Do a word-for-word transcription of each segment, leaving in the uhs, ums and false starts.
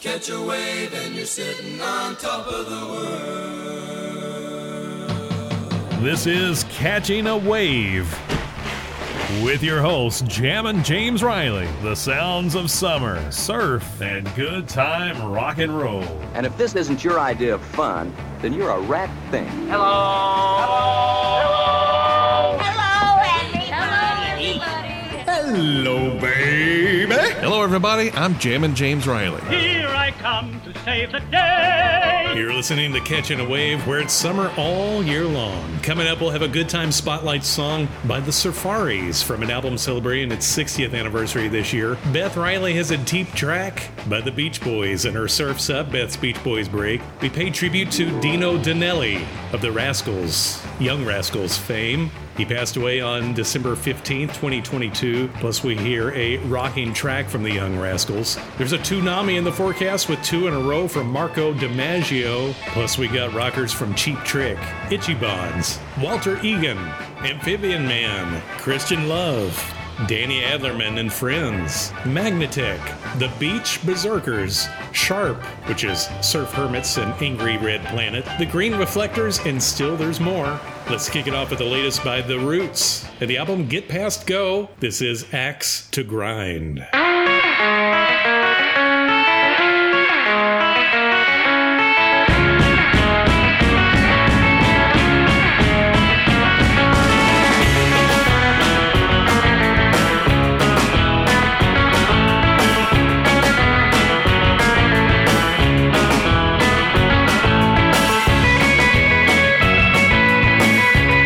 Catch a wave and you're sitting on top of the world. This is Catching a Wave with your host, Jammin' James Riley. The sounds of summer, surf, and good time rock and roll. And if this isn't your idea of fun, then you're a rat thing. Hello. Hello. Hello, everybody. Hello, baby. Hello, everybody. I'm Jammin' James Riley. Here I come to save the day. You're listening to Catching a Wave, where it's summer all year long. Coming up, we'll have a good time spotlight song by the Surfaris from an album celebrating its sixtieth anniversary this year. Beth Riley has a deep track by the Beach Boys in her Surf's Up, Beth's Beach Boys break. We pay tribute to Dino Danelli of the Rascals, Young Rascals fame. He passed away on December fifteenth, twenty twenty-two. Plus, we hear a rocking track from the Young Rascals. There's a Toonami in the forecast with two in a row from Marco DiMaggio. Plus, we got rockers from Cheap Trick, Itchy Bonds, Walter Egan, Amphibian Man, Christian Love, Danny Adlerman and Friends, Magnatech, The Beach Berserkers, Sharp, which is Surf Hermits and Angry Red Planet, The Green Reflectors, and still there's more. Let's kick it off with the latest by The Roots and the album Get Past Go. This is Axe to Grind.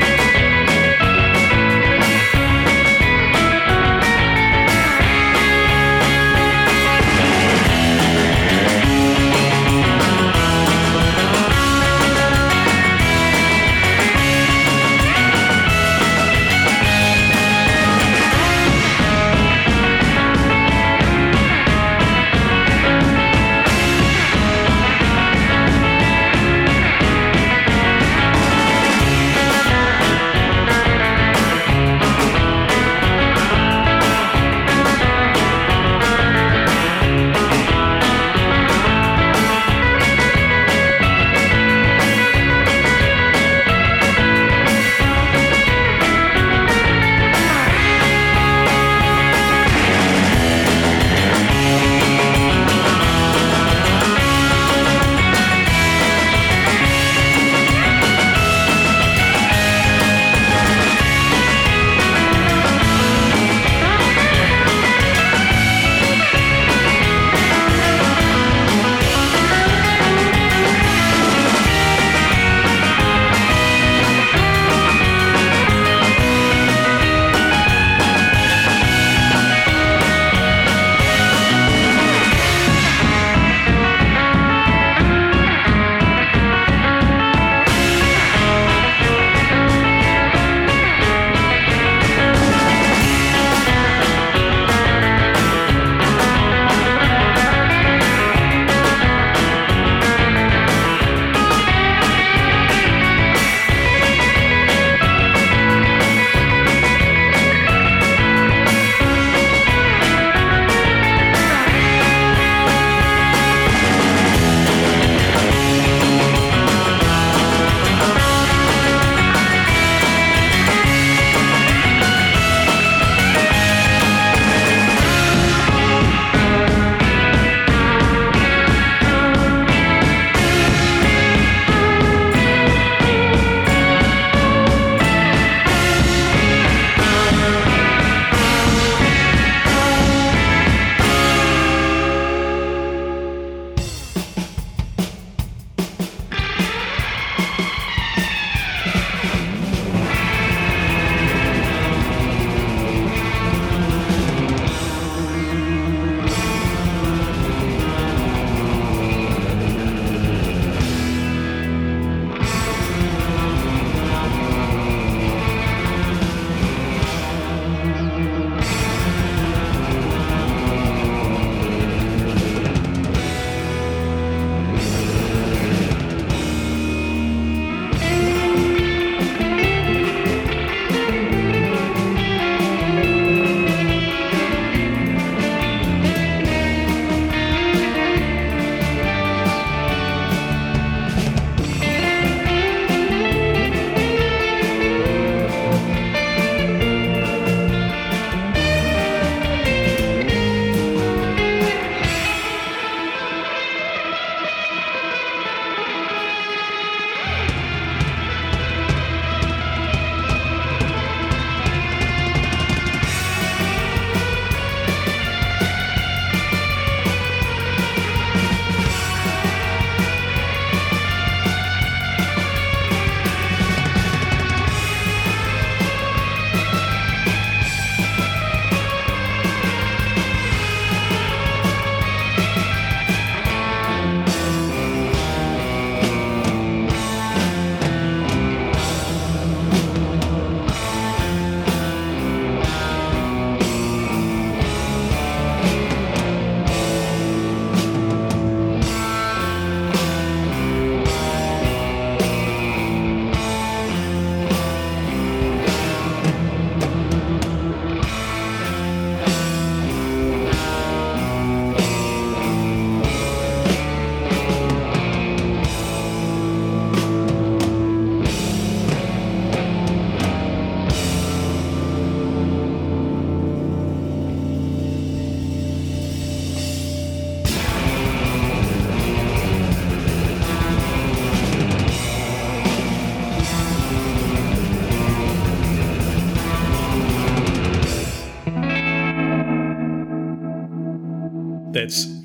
Thank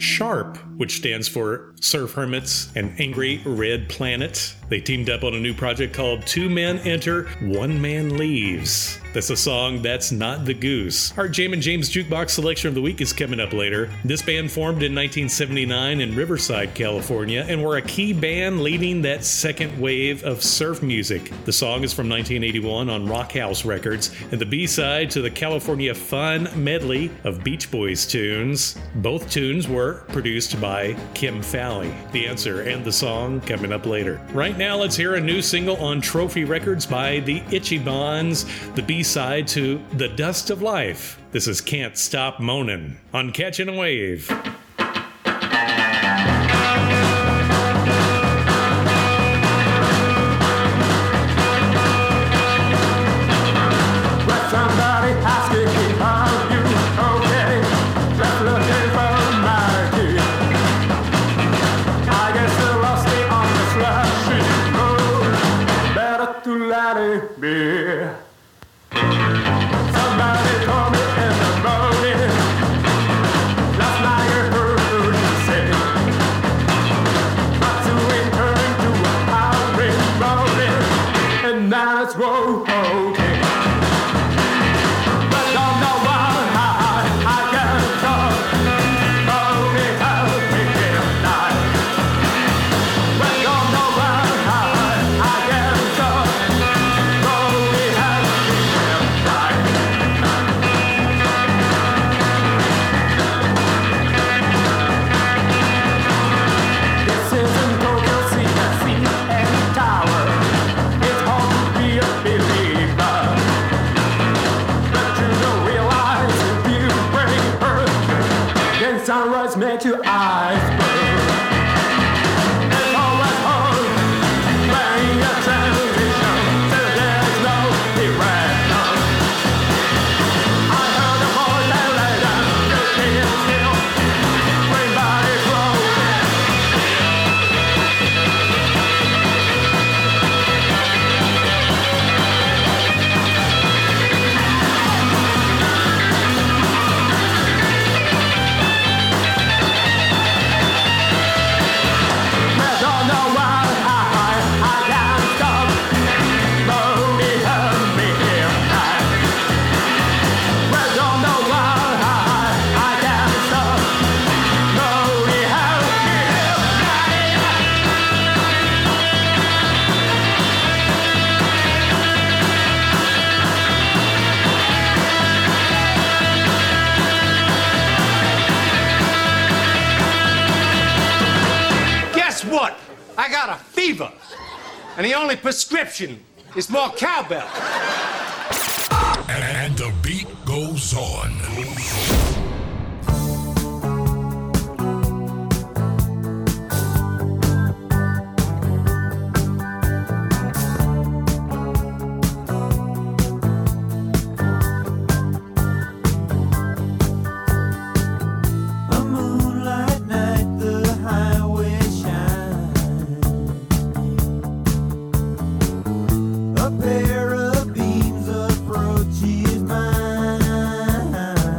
Sharp, which stands for Surf Hermits and Angry Red Planet. They teamed up on a new project called Two Men Enter, One Man Leaves. That's a song That's Not the Goose. Our Jammin' James Jukebox Selection of the Week is coming up later. This band formed in nineteen seventy-nine in Riverside, California, and were a key band leading that second wave of surf music. The song is from nineteen eighty-one on Rock House Records, and the B-side to the California Fun medley of Beach Boys tunes. Both tunes were produced by Kim Fowley. The Answer and the song coming up later. Right now, let's hear a new single on Trophy Records by the Itchy Bonds, the B-side to The Dust of Life. This is Can't Stop Moanin' on Catchin' a Wave. Make your eyes burn. It's always hard when you transition, so there's no direction. I heard the boy that later you can't kill when bodies and the only prescription is more cowbell. And the beat goes on. A pair of beams approaches mine.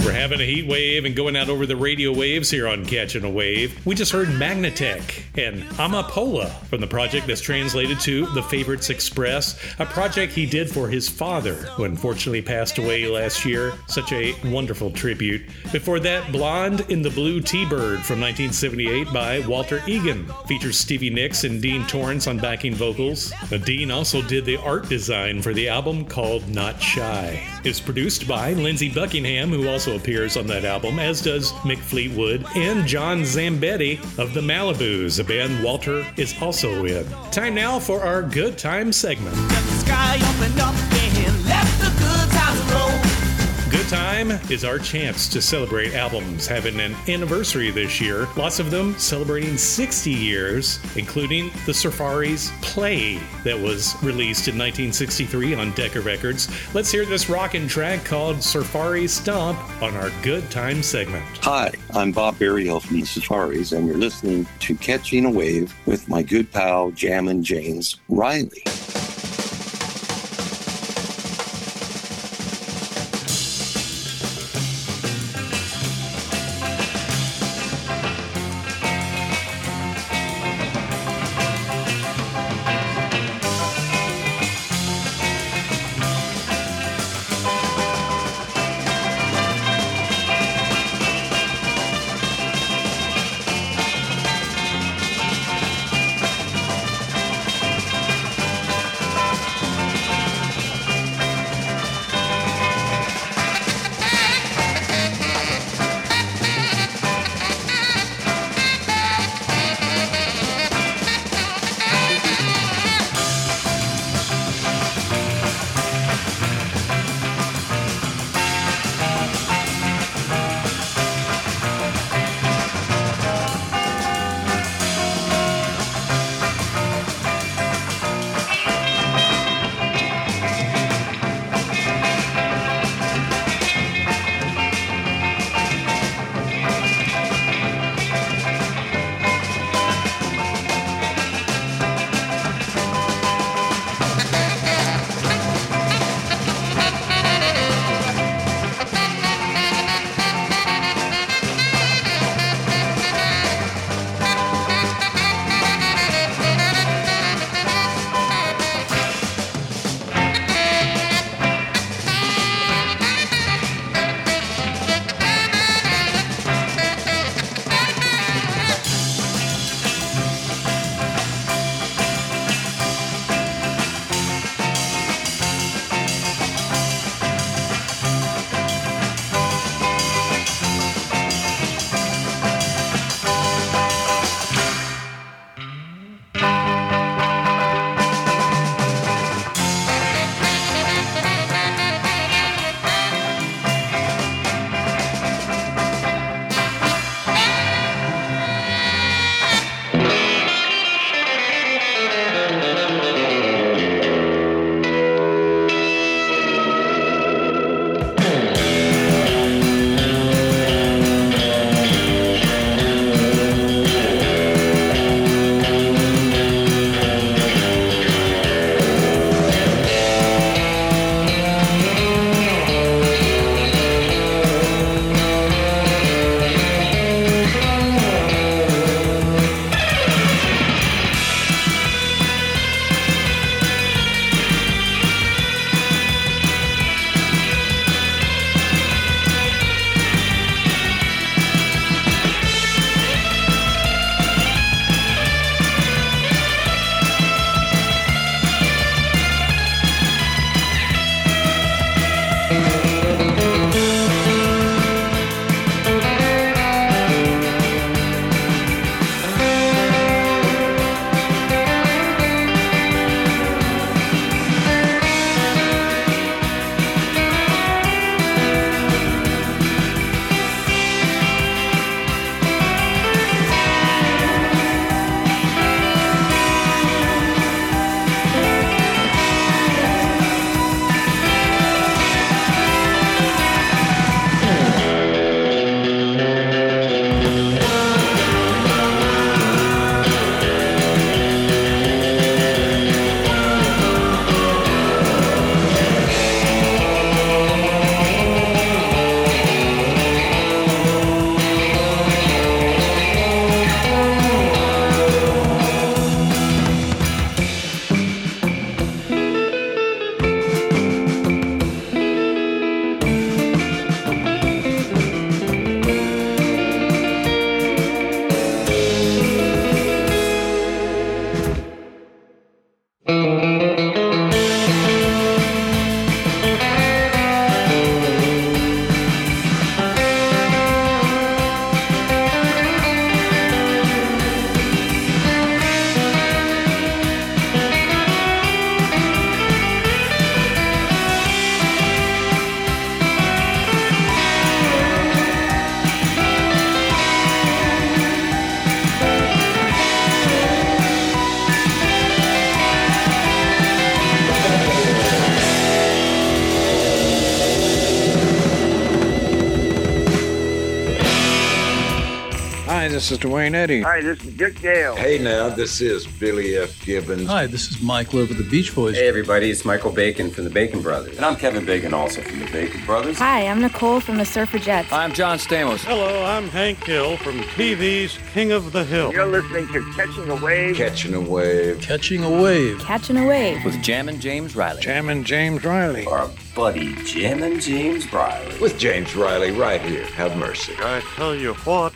We're having a heat wave and going out over the radio waves here on Catching a Wave. We just heard Magnatech and Amapola from the project that's translated to The Favorites Express, a project he did for his father, who unfortunately passed away last year. Such a wonderful tribute. Before that, Blonde in the Blue T-Bird from nineteen seventy-eight by Walter Egan. Features Stevie Nicks and Dean Torrance on backing vocals. Now, Dean also did the art design for the album called Not Shy. It's produced by Lindsey Buckingham, who also appears on that album, as does Mick Fleetwood and John Zambetti of the Malibus, a band Walter is also in. Time now for our Good Time segment. Good Time is our chance to celebrate albums having an anniversary this year. Lots of them celebrating sixty years, including the Surfaris' Play that was released in nineteen sixty-three on Decca Records. Let's hear this rockin' track called Surfaris Stomp on our Good Time segment. Hi, I'm Bob Berryhill from the Surfaris, and you're listening to Catching a Wave with my good pal Jammin' James Riley. Hi, this is Dwayne Eddy. Hi, this is Dick Dale. Hey now, this is Billy F. Gibbons. Hi, this is Mike Lowe of the Beach Boys. Hey everybody, it's Michael Bacon from the Bacon Brothers. And I'm Kevin Bacon, also from the Bacon Brothers. Hi, I'm Nicole from the Surfragettes. I'm John Stamos. Hello, I'm Hank Hill from T V's King of the Hill. You're listening to Catching a Wave. Catching a Wave. Catching a Wave. Catching a Wave. With Jammin' James Riley. Jammin' James Riley. Our buddy Jammin' James Riley. With James Riley right here. Have mercy. I tell you what.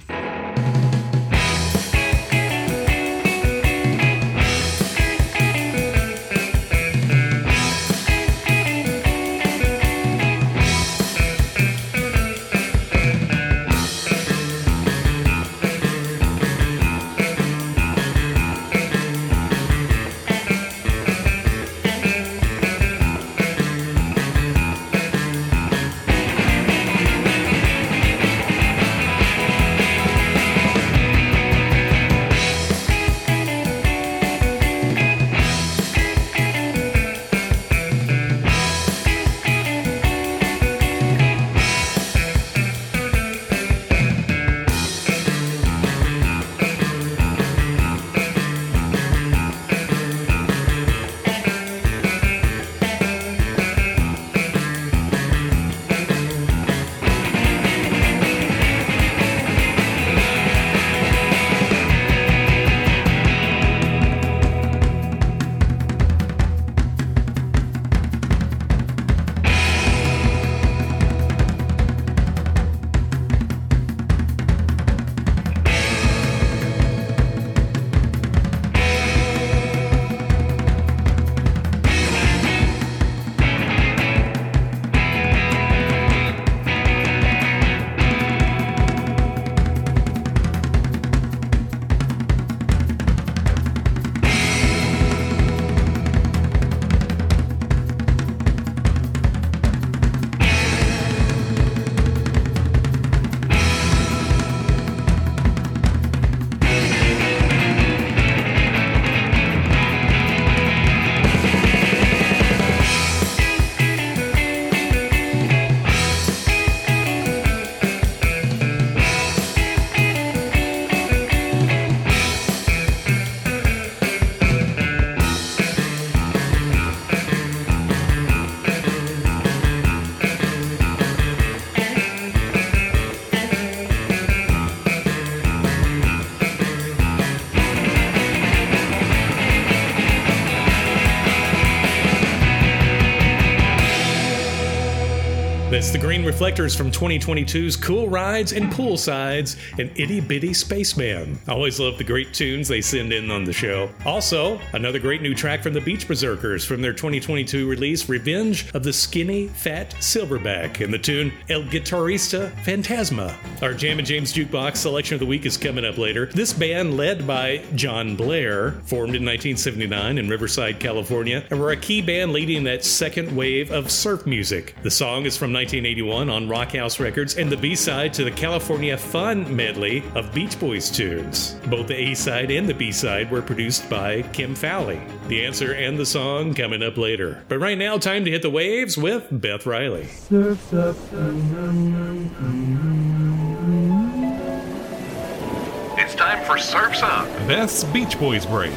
That's the Green Reflectors from twenty twenty-two's Cool Rides and Poolsides and Itty Bitty Spaceman. I always love the great tunes they send in on the show. Also, another great new track from the Beach Berserkers from their twenty twenty-two release, Revenge of the Skinny Fat Silverback, and the tune El Guitarrista Fantasma. Our Jammin' James Jukebox selection of the week is coming up later. This band, led by John Blair, formed in nineteen seventy-nine in Riverside, California, and were a key band leading that second wave of surf music. The song is from nineteen eighty-one on Rockhouse Records and the B-side to the California Fun medley of Beach Boys tunes. Both the A-side and the B-side were produced by Kim Fowley. The answer and the song coming up later. But right now, time to hit the waves with Beth Riley. Surf's up. It's time for Surf's Up, Beth's Beach Boys break.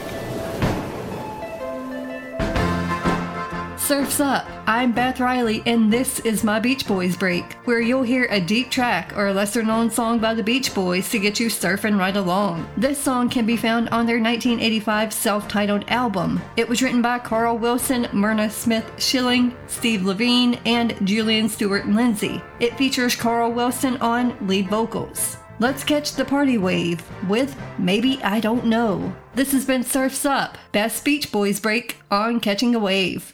Surf's Up. I'm Beth Riley, and this is my Beach Boys break, where you'll hear a deep track or a lesser-known song by the Beach Boys to get you surfing right along. This song can be found on their nineteen eighty-five self-titled album. It was written by Carl Wilson, Myrna Smith Schilling, Steve Levine, and Julian Stewart Lindsay. It features Carl Wilson on lead vocals. Let's catch the party wave with Maybe I Don't Know. This has been Surf's Up, Best Beach Boys break on Catching a Wave.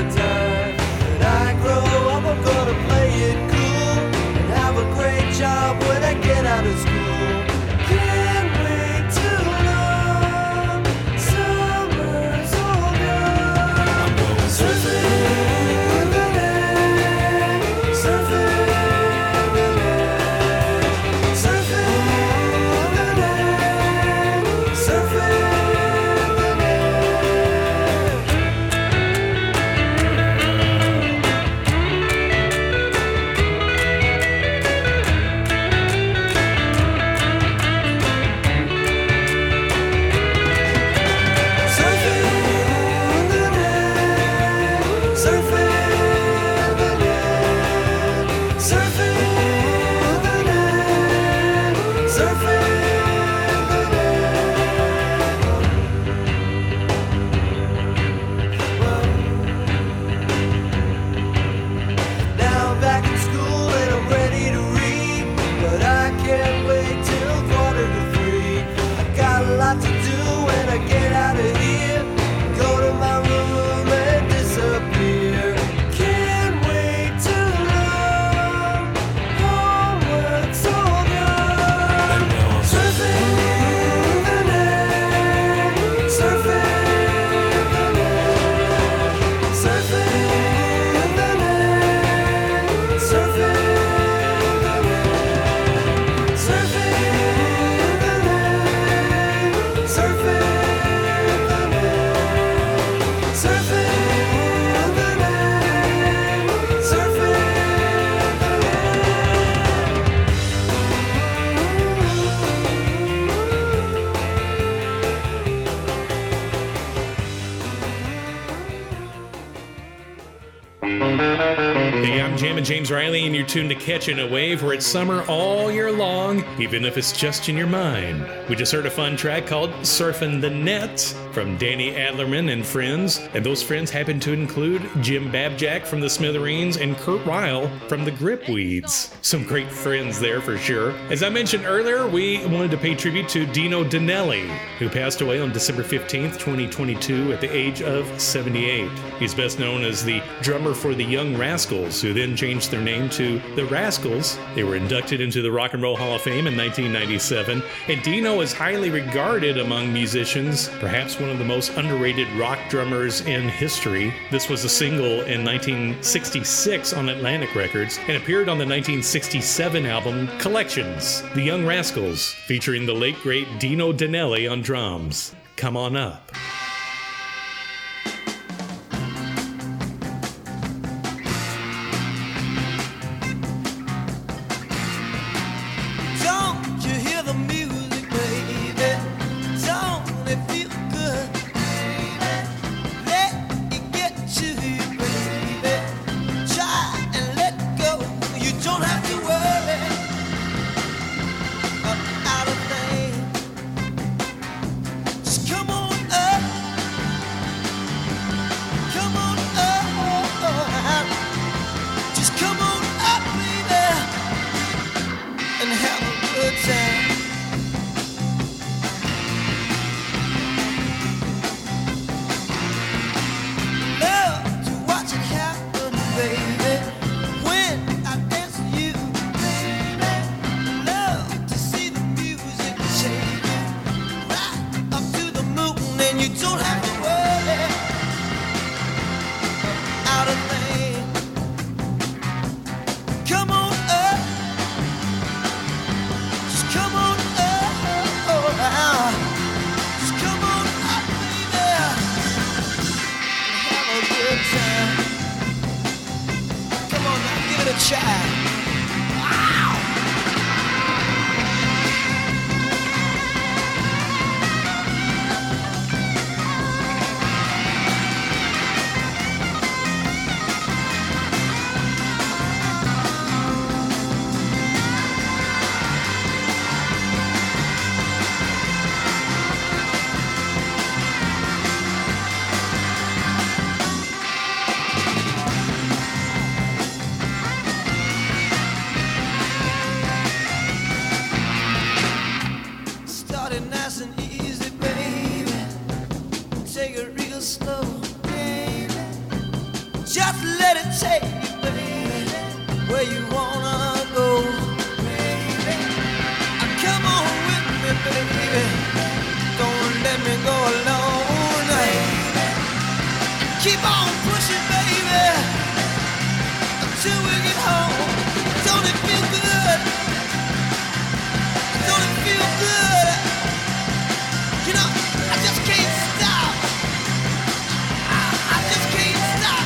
time. When I grow up, I'm gonna play it cool and have a great job when I get out of school. Can't wait too long. Summer's all gone. I'm going surfing in the night, surfing in the night, surfing in the night, surfing in the night. Now I'm back in school and I'm ready to read, but I can't wait till quarter to three. I got a lot to do when I get out of here. Go to my room and disappear. Can't wait too long. Homework's all gone. Surfing in the night, surfing in the night, surfing in the night, surfing in the night, surfing in the night, surfing in the night, surfing in the night, surfing in the night. Hey, I'm Jammin' James Riley, and you're tuned to Catchin' a Wave, where it's summer all year long, even if it's just in your mind. We just heard a fun track called Surfin' the Net from Danny Adlerman and friends, and those friends happen to include Jim Babjack from the Smithereens and Kurt Ryle from the Gripweeds. Some great friends there for sure. As I mentioned earlier, we wanted to pay tribute to Dino Danelli, who passed away on December fifteenth, twenty twenty-two at the age of seventy-eight. He's best known as the drummer for the Young Rascals, who then changed their name to the Rascals. They were inducted into the Rock and Roll Hall of Fame in nineteen ninety-seven, and Dino is highly regarded among musicians, perhaps one of the most underrated rock drummers in history. This was a single in nineteen sixty-six on Atlantic Records and appeared on the nineteen sixty-seven album Collections, The Young Rascals, featuring the late great Dino Danelli on drums. Come on up. Don't you hear the music, baby? Don't it feel good, baby? Let it get to you, baby. Try and let go. You don't have to worry about a thing. Just come on up. Come on up. Just come on up, baby, and have a good time. Love to watch it happen, baby, when I dance with you, baby. Love to see the music change right up to the moon, and you don't have to worry about a thing. Come on up. Just come on up. Just come on up, baby, and have a good time. Come on now, give it a try. Just let it take you, baby, where you wanna go. Come on with me, baby. Don't let me go alone. Keep on pushing, baby, until we get home. Don't it feel good? Don't it feel good? You know, I just can't stop. I, I just can't stop.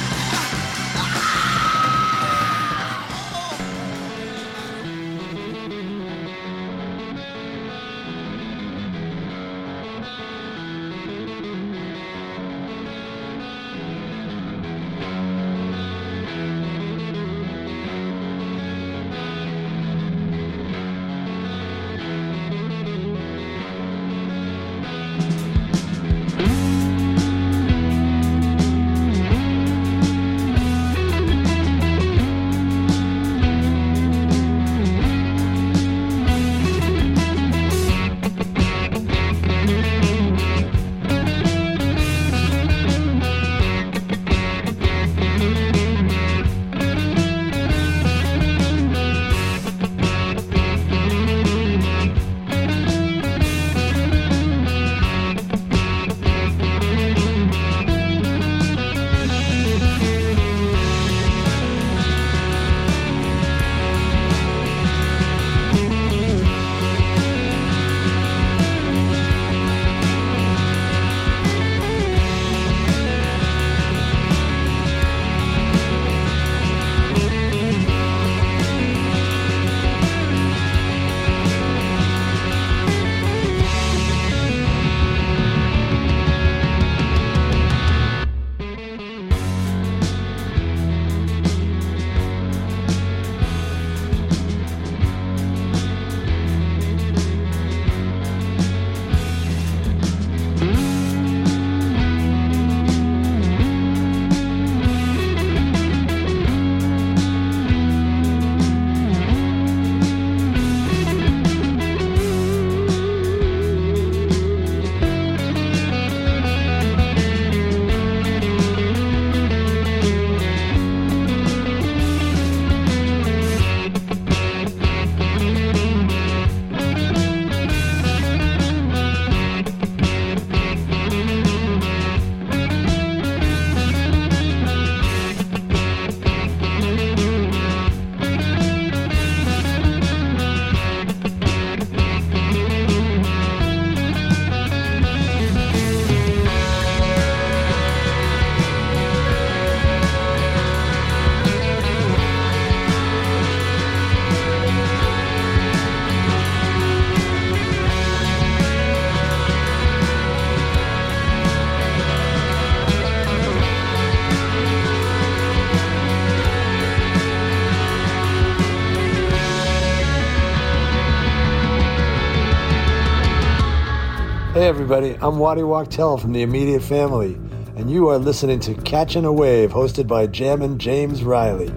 Hey everybody, I'm Waddy Wachtel from the Immediate Family, and you are listening to Catchin' a Wave, hosted by Jammin' James Riley.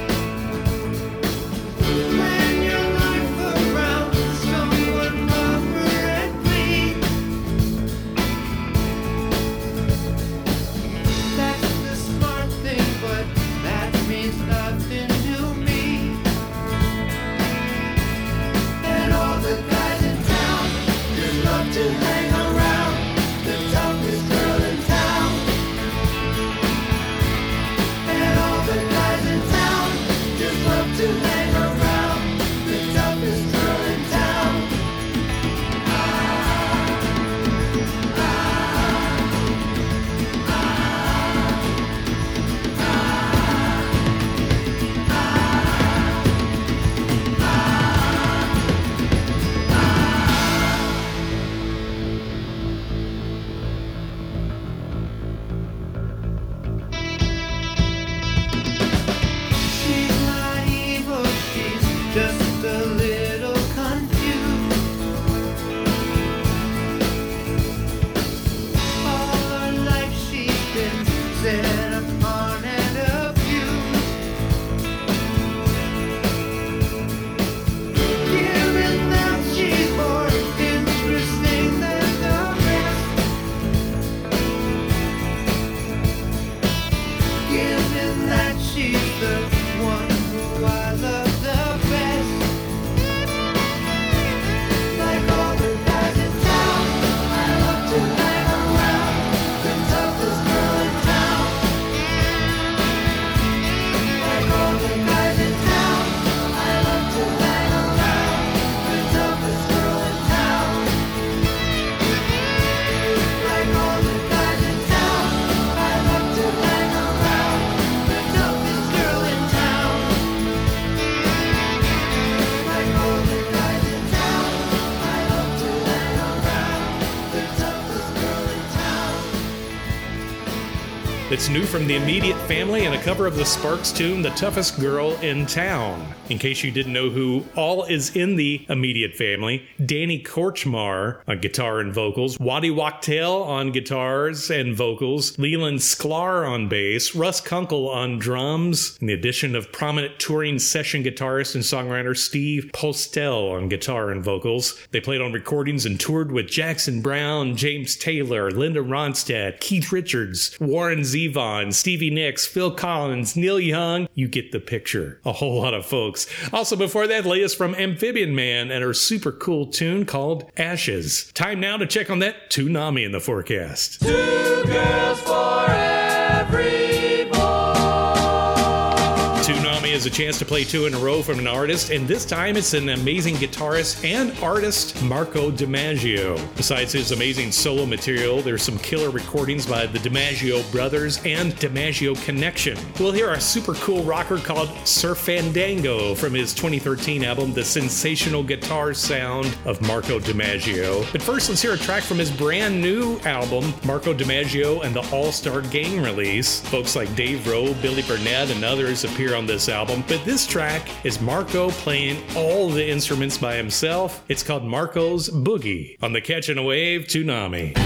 Plan your life around someone love. It's new from the Immediate Family and a cover of the Sparks tune, The Toughest Girl in Town. In case you didn't know who all is in the Immediate Family, Danny Korchmar on guitar and vocals, Waddy Wachtel on guitars and vocals, Leland Sklar on bass, Russ Kunkel on drums, and the addition of prominent touring session guitarist and songwriter Steve Postel on guitar and vocals. They played on recordings and toured with Jackson Browne, James Taylor, Linda Ronstadt, Keith Richards, Warren Zevon, Stevie Nicks, Phil Collins, Neil Young. You get the picture. A whole lot of folks. Also before that, latest from Amphibian Man and her super cool tune called Ashes. Time now to check on that Toonami in the forecast. Two girls for every boy. Toonami is a chance to play two in a row from an artist, and this time it's an amazing guitarist and artist, Marco DiMaggio. Besides his amazing solo material, there's some killer recordings by the DiMaggio brothers and DiMaggio Connection. We'll hear a super cool rocker called Surf Fandango from his twenty thirteen album, The Sensational Guitar Sound of Marco DiMaggio. But first, let's hear a track from his brand new album, Marco DiMaggio and the All-Star Gang release. Folks like Dave Rowe, Billy Burnett, and others appear on this album, but this track is Marco playing all the instruments by himself. It's called Marco's Boogie on the Catchin' a Wave Toonami.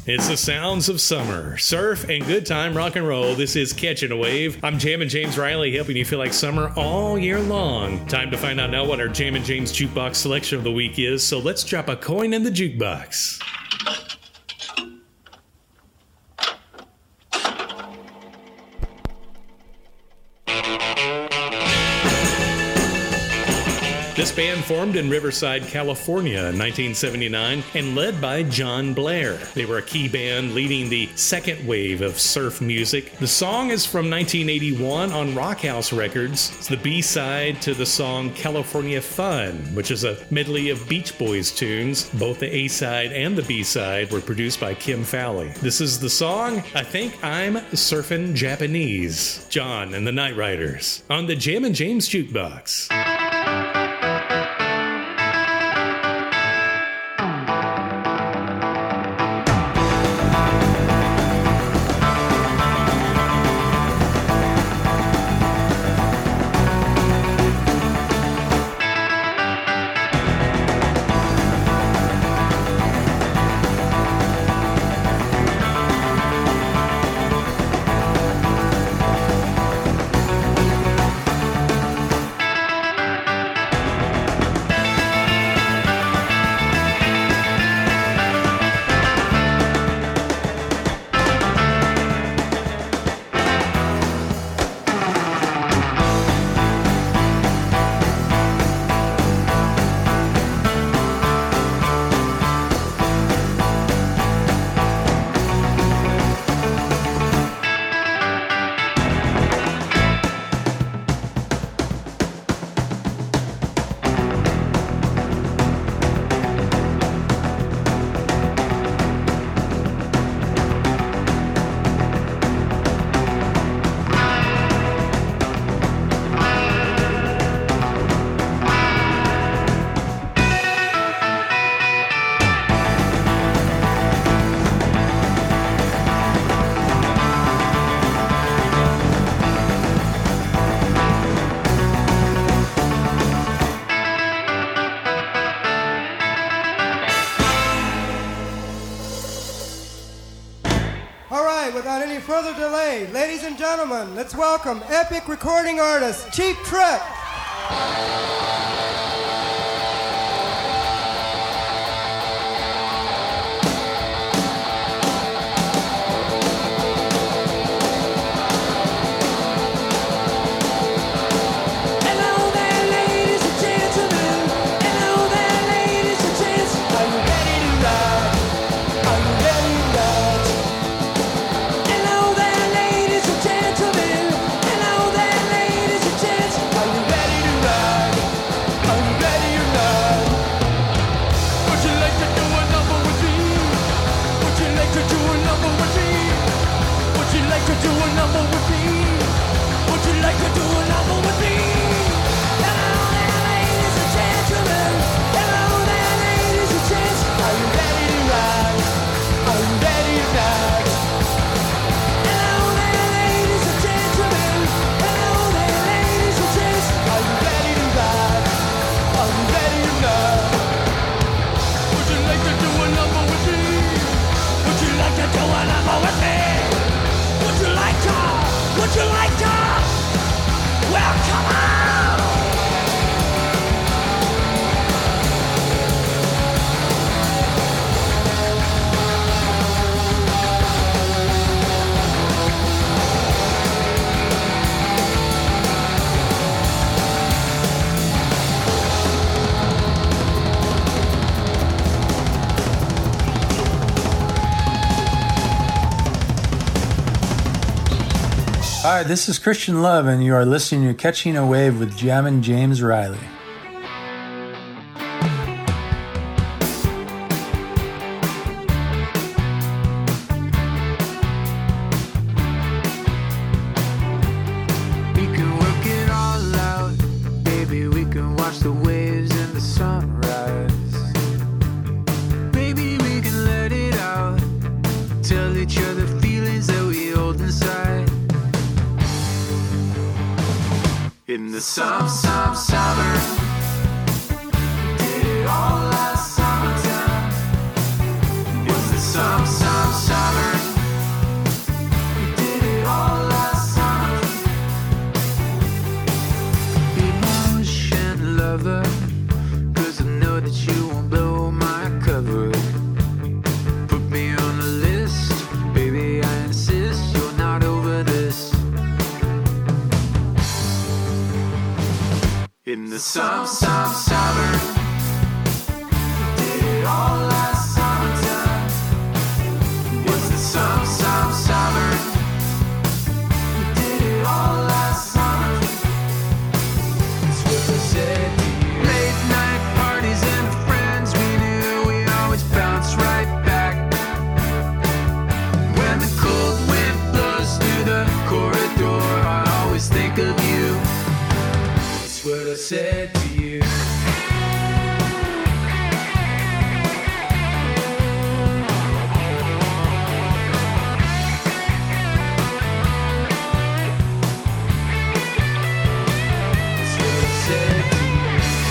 It's the sounds of summer, surf, and good time rock and roll. This is Catching a Wave. I'm Jammin' James Riley, helping you feel like summer all year long. Time to find out now what our Jammin' James Jukebox selection of the week is, so let's drop a coin in the jukebox. This band formed in Riverside, California in nineteen seventy-nine and led by John Blair. They were a key band leading the second wave of surf music. The song is from nineteen eighty-one on Rockhouse Records. It's the B-side to the song California Fun, which is a medley of Beach Boys tunes. Both the A-side and the B-side were produced by Kim Fowley. This is the song, I Think I'm Surfin' Japanese. John and the Night Riders on the Jammin' James Jukebox. Without any further delay, ladies and gentlemen, let's welcome epic recording artist Cheap Trick. Hi, this is Christian Love, and you are listening to Catching a Wave with Jammin' James Riley. In the some, some summer, did it all last summertime. It's the some, some the some, some, summer. Did it all last summertime. Was the some, some, summer. Did it all last summer. That's what they said to you. Late night parties and the friends we knew, we always bounce right back. When the cold wind blows through the corridor, I always think of you. That's what I said to you. That's what I said to you.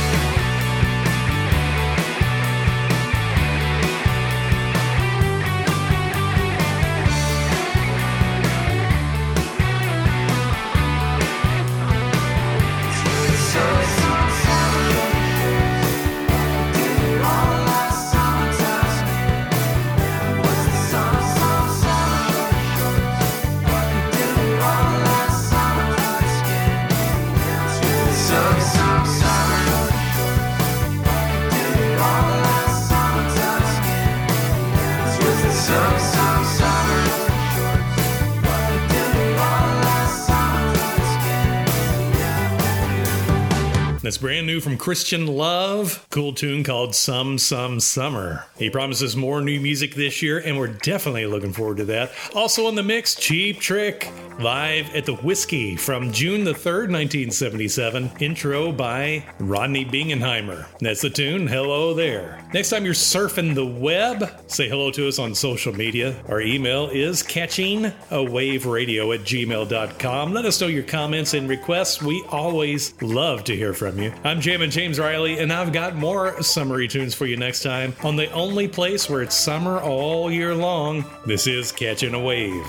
That's brand new from Christian Love. Cool tune called Some Some Summer. He promises more new music this year, and we're definitely looking forward to that. Also on the mix, Cheap Trick, live at the Whiskey from June the third, nineteen seventy-seven. Intro by Rodney Bingenheimer. That's the tune. Hello there. Next time you're surfing the web, say hello to us on social media. Our email is catchingawaveradio at gmail dot com. Let us know your comments and requests. We always love to hear from you. I'm Jammin' James Riley, and I've got more summery tunes for you next time on the only place where it's summer all year long. This is Catching a Wave.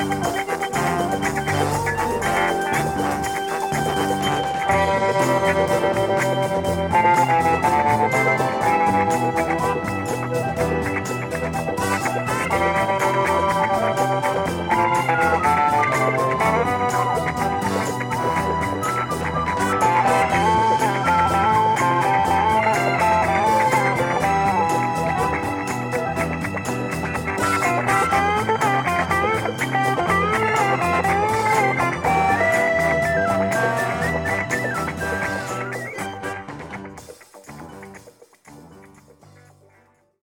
Thank you.